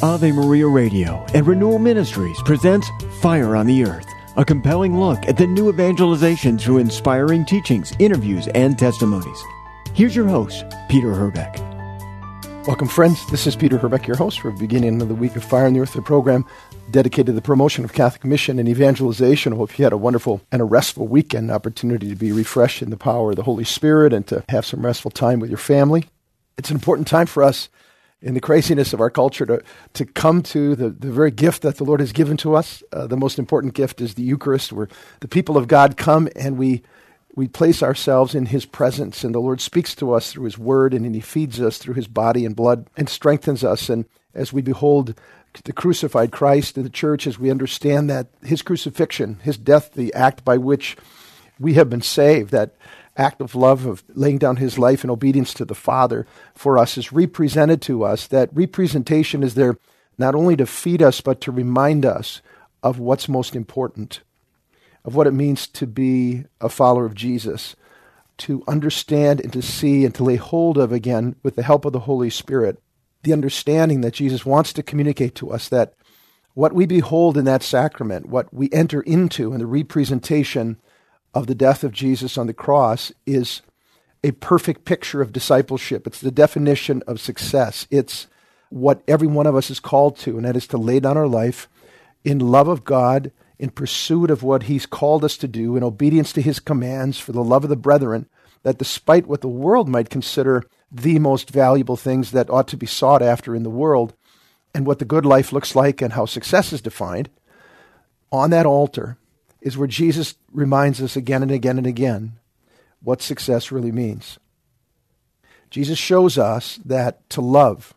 Ave Maria Radio and Renewal Ministries presents Fire on the Earth, a compelling look at the new evangelization through inspiring teachings, interviews, and testimonies. Here's your host, Peter Herbeck. Welcome, friends. This is Peter Herbeck, your host for the beginning of the week of Fire on the Earth, the program dedicated to the promotion of Catholic mission and evangelization. I hope you had a wonderful and a restful weekend, opportunity to be refreshed in the power of the Holy Spirit and to have some restful time with your family. It's an important time for us in the craziness of our culture to come to the very gift that the Lord has given to us. The most important gift is the Eucharist, where the people of God come and we place ourselves in His presence, and the Lord speaks to us through His Word, and He feeds us through His body and blood and strengthens us. And as we behold the crucified Christ in the church, as we understand that His crucifixion, His death, the act by which we have been saved, that act of love of laying down His life in obedience to the Father for us is represented to us. That representation is there not only to feed us, but to remind us of what's most important, of what it means to be a follower of Jesus, to understand and to see and to lay hold of again, with the help of the Holy Spirit, the understanding that Jesus wants to communicate to us, that what we behold in that sacrament, what we enter into in the representation of the death of Jesus on the cross, is a perfect picture of discipleship. It's the definition of success. It's what every one of us is called to, and that is to lay down our life in love of God, in pursuit of what He's called us to do, in obedience to His commands, for the love of the brethren, that despite what the world might consider the most valuable things that ought to be sought after in the world, and what the good life looks like and how success is defined, on that altar is where Jesus reminds us again and again and again what success really means. Jesus shows us that to love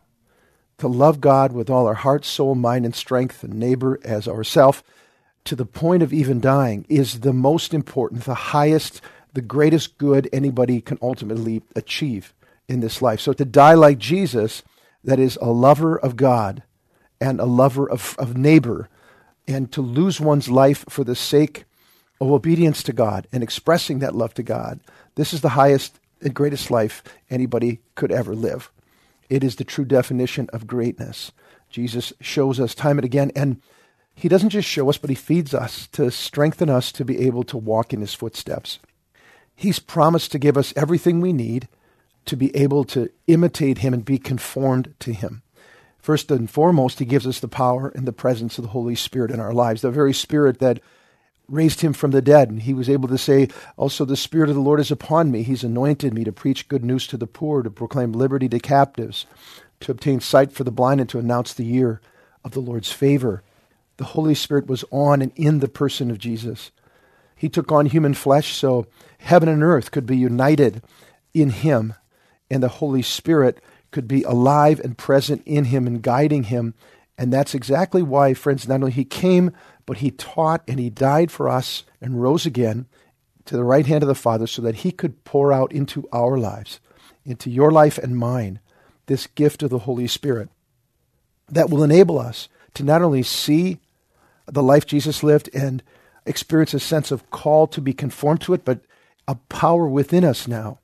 God with all our heart, soul, mind, and strength, and neighbor as ourself, to the point of even dying, is the most important, the highest, the greatest good anybody can ultimately achieve in this life. So to die like Jesus, that is a lover of God and a lover of neighbor, and to lose one's life for the sake of obedience to God and expressing that love to God, this is the highest and greatest life anybody could ever live. It is the true definition of greatness. Jesus shows us time and again, and He doesn't just show us, but He feeds us to strengthen us to be able to walk in His footsteps. He's promised to give us everything we need to be able to imitate Him and be conformed to Him. First and foremost, He gives us the power and the presence of the Holy Spirit in our lives, the very Spirit that raised Him from the dead. And He was able to say, also, the Spirit of the Lord is upon me. He's anointed me to preach good news to the poor, to proclaim liberty to captives, to obtain sight for the blind, and to announce the year of the Lord's favor. The Holy Spirit was on and in the person of Jesus. He took on human flesh so heaven and earth could be united in Him, and the Holy Spirit could be alive and present in Him and guiding Him. And that's exactly why, friends, not only He came, but He taught and He died for us and rose again to the right hand of the Father so that He could pour out into our lives, into your life and mine, this gift of the Holy Spirit that will enable us to not only see the life Jesus lived and experience a sense of call to be conformed to it, but a power within us now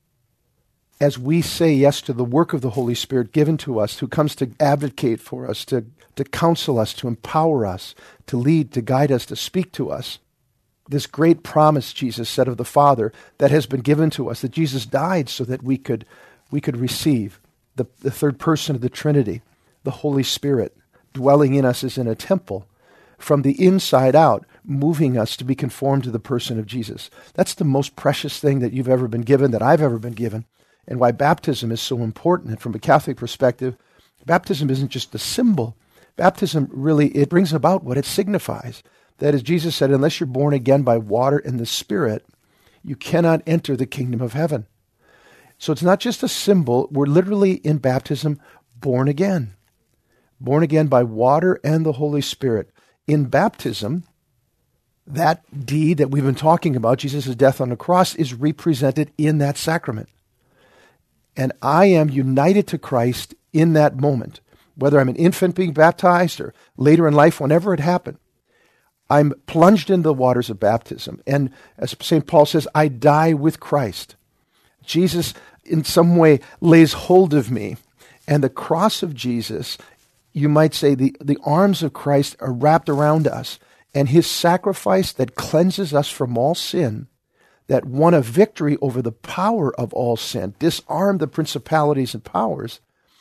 as we say yes to the work of the Holy Spirit given to us, who comes to advocate for us, to counsel us, to empower us, to lead, to guide us, to speak to us. This great promise, Jesus said, of the Father that has been given to us, that Jesus died so that we could receive the third person of the Trinity, the Holy Spirit, dwelling in us as in a temple, from the inside out, moving us to be conformed to the person of Jesus. That's the most precious thing that you've ever been given, that I've ever been given, and why baptism is so important. And from a Catholic perspective, baptism isn't just a symbol. Baptism really, it brings about what it signifies. That is, Jesus said, unless you're born again by water and the Spirit, you cannot enter the kingdom of heaven. So it's not just a symbol. We're literally in baptism born again. Born again by water and the Holy Spirit. In baptism, that deed that we've been talking about, Jesus' death on the cross, is represented in that sacrament. And I am united to Christ in that moment, whether I'm an infant being baptized or later in life, whenever it happened. I'm plunged in the waters of baptism. And as St. Paul says, I die with Christ. Jesus in some way lays hold of me. And the cross of Jesus you might say, the arms of Christ are wrapped around us, and his sacrifice that cleanses us from all sin, that won a victory over the power of all sin, disarmed the principalities and powers,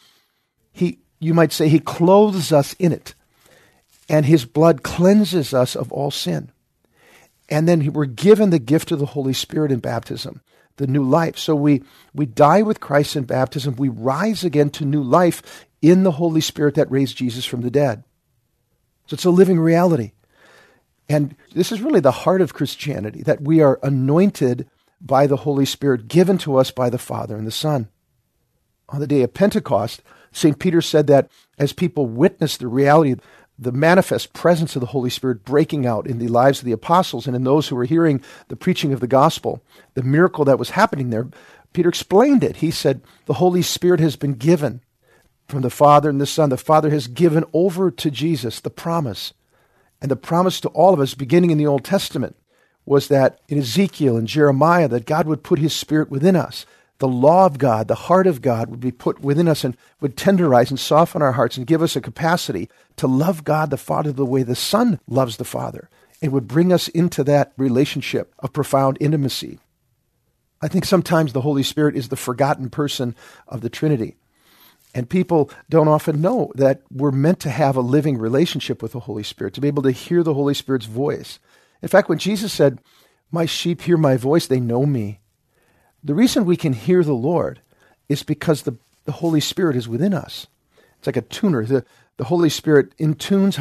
you might say he clothes us in it, and his blood cleanses us of all sin. And then we're given the gift of the Holy Spirit in baptism, the new life. So we die with Christ in baptism. We rise again to new life in the Holy Spirit that raised Jesus from the dead. So it's a living reality. And this is really the heart of Christianity, that we are anointed by the Holy Spirit, given to us by the Father and the Son. On the day of Pentecost, St. Peter said that as people witnessed the reality, the manifest presence of the Holy Spirit breaking out in the lives of the apostles and in those who were hearing the preaching of the gospel, the miracle that was happening there, Peter explained it. He said, the Holy Spirit has been given from the Father and the Son. The Father has given over to Jesus the promise. And the promise to all of us, beginning in the Old Testament, was that in Ezekiel and Jeremiah, that God would put his Spirit within us. The law of God, the heart of God would be put within us and would tenderize and soften our hearts and give us a capacity to love God the Father the way the Son loves the Father. It would bring us into that relationship of profound intimacy. I think sometimes the Holy Spirit is the forgotten person of the Trinity. And people don't often know that we're meant to have a living relationship with the Holy Spirit, to be able to hear the Holy Spirit's voice. In fact, when Jesus said, "My sheep hear my voice, they know me," the reason we can hear the Lord is because the Holy Spirit is within us. It's like a tuner. The Holy Spirit tunes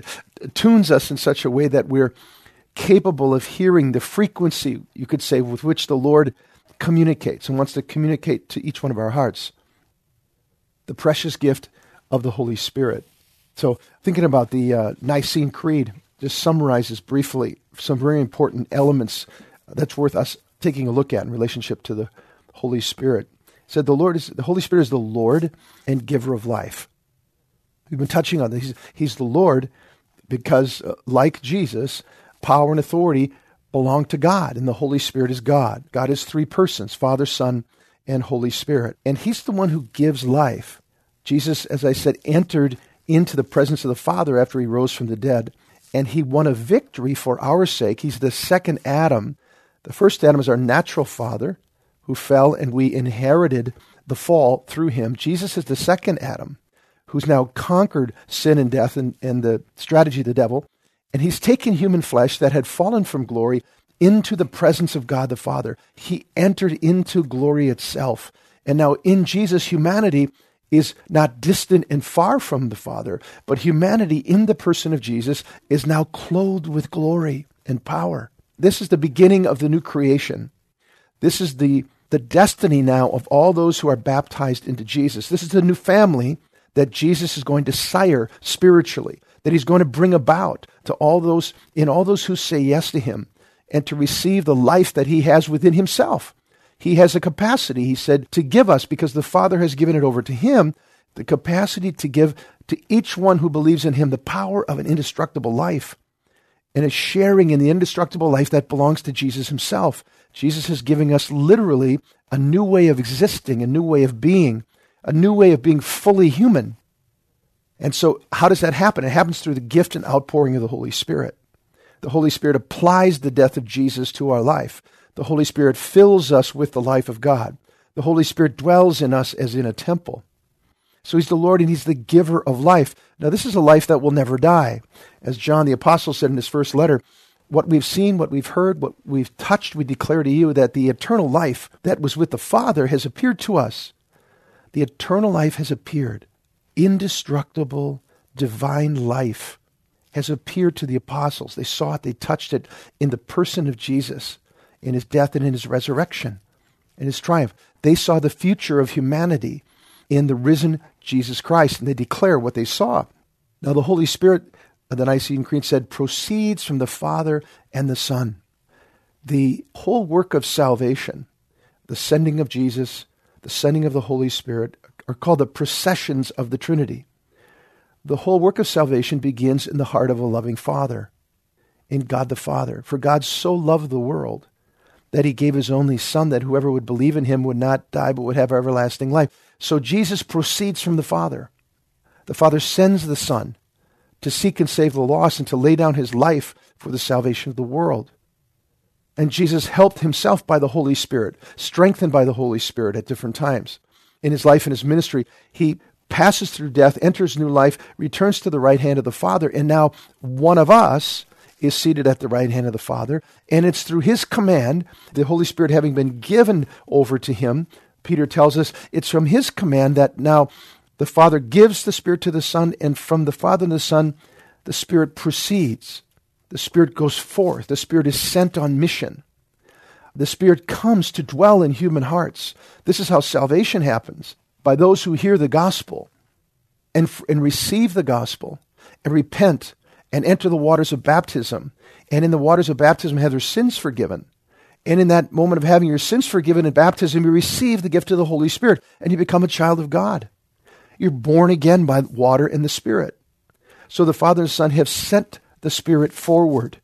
us in such a way that we're capable of hearing the frequency, you could say, with which the Lord communicates and wants to communicate to each one of our hearts. The precious gift of the Holy Spirit. So thinking about the Nicene Creed, just summarizes briefly some very important elements that's worth us taking a look at in relationship to the Holy Spirit. It said the Holy Spirit is the Lord and giver of life. We've been touching on this. He's the Lord because, like Jesus, power and authority belong to God, and the Holy Spirit is God. God is three persons, Father, Son, and Holy Spirit. And he's the one who gives life. Jesus, as I said, entered into the presence of the Father after he rose from the dead, and he won a victory for our sake. He's the second Adam. The first Adam is our natural father who fell, and we inherited the fall through him. Jesus is the second Adam who's now conquered sin and death and the strategy of the devil, and he's taken human flesh that had fallen from glory into the presence of God the Father. He entered into glory itself. And now in Jesus, humanity is not distant and far from the Father, but humanity in the person of Jesus is now clothed with glory and power. This is the beginning of the new creation. This is the destiny now of all those who are baptized into Jesus. This is the new family that Jesus is going to sire spiritually, that he's going to bring about to all those who say yes to him and to receive the life that he has within himself. He has a capacity, he said, to give us, because the Father has given it over to him, the capacity to give to each one who believes in him the power of an indestructible life and a sharing in the indestructible life that belongs to Jesus himself. Jesus is giving us literally a new way of existing, a new way of being fully human. And so how does that happen? It happens through the gift and outpouring of the Holy Spirit. The Holy Spirit applies the death of Jesus to our life. The Holy Spirit fills us with the life of God. The Holy Spirit dwells in us as in a temple. So he's the Lord and he's the giver of life. Now this is a life that will never die. As John the Apostle said in his first letter, what we've seen, what we've heard, what we've touched, we declare to you that the eternal life that was with the Father has appeared to us. The eternal life has appeared. Indestructible, divine life has appeared to the apostles. They saw it, they touched it in the person of Jesus, in his death and in his resurrection, in his triumph. They saw the future of humanity in the risen Jesus Christ, and they declare what they saw. Now the Holy Spirit, the Nicene Creed said, proceeds from the Father and the Son. The whole work of salvation, the sending of Jesus, the sending of the Holy Spirit, are called the processions of the Trinity. The whole work of salvation begins in the heart of a loving Father, in God the Father. For God so loved the world that he gave his only Son, that whoever would believe in him would not die but would have everlasting life. So Jesus proceeds from the Father. The Father sends the Son to seek and save the lost and to lay down his life for the salvation of the world. And Jesus helped himself by the Holy Spirit, strengthened by the Holy Spirit at different times. In his life and his ministry, he passes through death, enters new life, returns to the right hand of the Father, and now one of us is seated at the right hand of the Father, and it's through his command, the Holy Spirit having been given over to him, Peter tells us, it's from his command that now the Father gives the Spirit to the Son, and from the Father and the Son, the Spirit proceeds. The Spirit goes forth. The Spirit is sent on mission. The Spirit comes to dwell in human hearts. This is how salvation happens, by those who hear the gospel and receive the gospel and repent and enter the waters of baptism, and in the waters of baptism have their sins forgiven. And in that moment of having your sins forgiven in baptism, you receive the gift of the Holy Spirit, and you become a child of God. You're born again by water and the Spirit. So the Father and Son have sent the Spirit forward.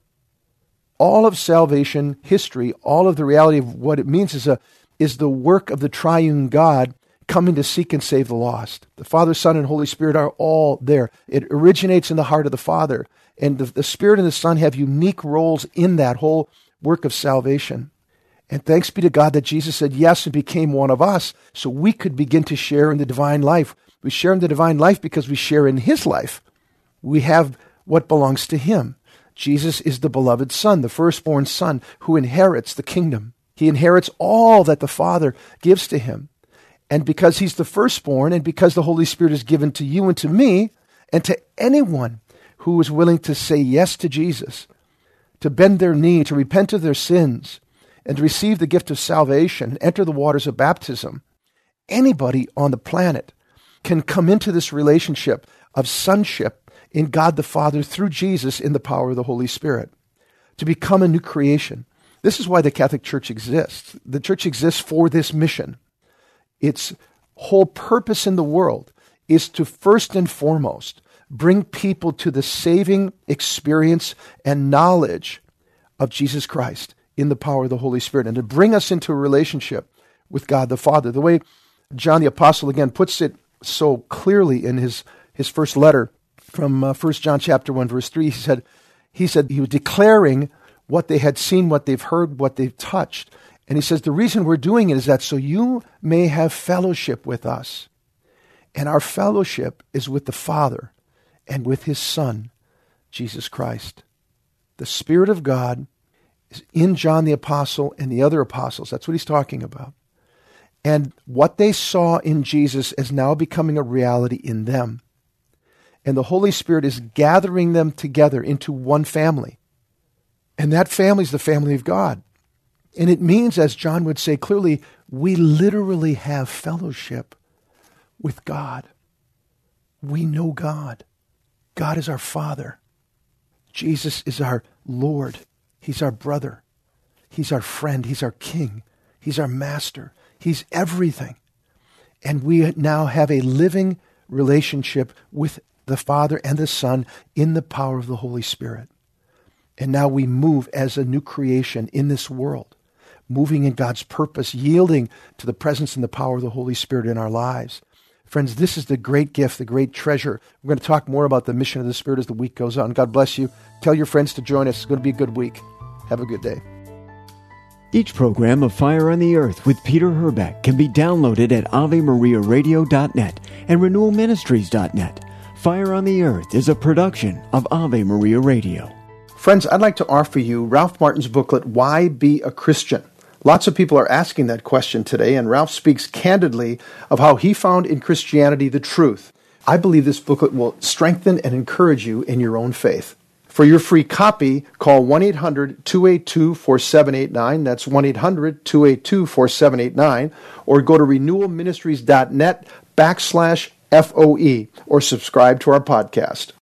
All of salvation history, all of the reality of what it means is the work of the triune God coming to seek and save the lost. The Father, Son, and Holy Spirit are all there. It originates in the heart of the Father. And the Spirit and the Son have unique roles in that whole work of salvation. And thanks be to God that Jesus said yes and became one of us so we could begin to share in the divine life. We share in the divine life because we share in his life. We have what belongs to him. Jesus is the beloved Son, the firstborn Son, who inherits the kingdom. He inherits all that the Father gives to him. And because he's the firstborn, and because the Holy Spirit is given to you and to me, and to anyone who is willing to say yes to Jesus, to bend their knee, to repent of their sins, and to receive the gift of salvation, and enter the waters of baptism, anybody on the planet can come into this relationship of sonship in God the Father through Jesus in the power of the Holy Spirit, to become a new creation. This is why the Catholic Church exists. The Church exists for this mission. Its whole purpose in the world is to first and foremost bring people to the saving experience and knowledge of Jesus Christ in the power of the Holy Spirit, and to bring us into a relationship with God the Father. The way John the Apostle again puts it so clearly in his first letter from 1 John chapter 1, verse 3, he said he was declaring what they had seen, what they've heard, what they've touched. And he says, the reason we're doing it is that so you may have fellowship with us. And our fellowship is with the Father and with his Son, Jesus Christ. The Spirit of God is in John the Apostle and the other apostles. That's what he's talking about. And what they saw in Jesus is now becoming a reality in them. And the Holy Spirit is gathering them together into one family. And that family is the family of God. And it means, as John would say clearly, we literally have fellowship with God. We know God. God is our Father. Jesus is our Lord. He's our brother. He's our friend. He's our King. He's our Master. He's everything. And we now have a living relationship with the Father and the Son in the power of the Holy Spirit. And now we move as a new creation in this world, moving in God's purpose, yielding to the presence and the power of the Holy Spirit in our lives. Friends, this is the great gift, the great treasure. We're going to talk more about the mission of the Spirit as the week goes on. God bless you. Tell your friends to join us. It's going to be a good week. Have a good day. Each program of Fire on the Earth with Peter Herbeck can be downloaded at AveMariaRadio.net and RenewalMinistries.net. Fire on the Earth is a production of Ave Maria Radio. Friends, I'd like to offer you Ralph Martin's booklet, Why Be a Christian? Lots of people are asking that question today, and Ralph speaks candidly of how he found in Christianity the truth. I believe this booklet will strengthen and encourage you in your own faith. For your free copy, call 1-800-282-4789. That's 1-800-282-4789. Or go to renewalministries.net/FOE or subscribe to our podcast.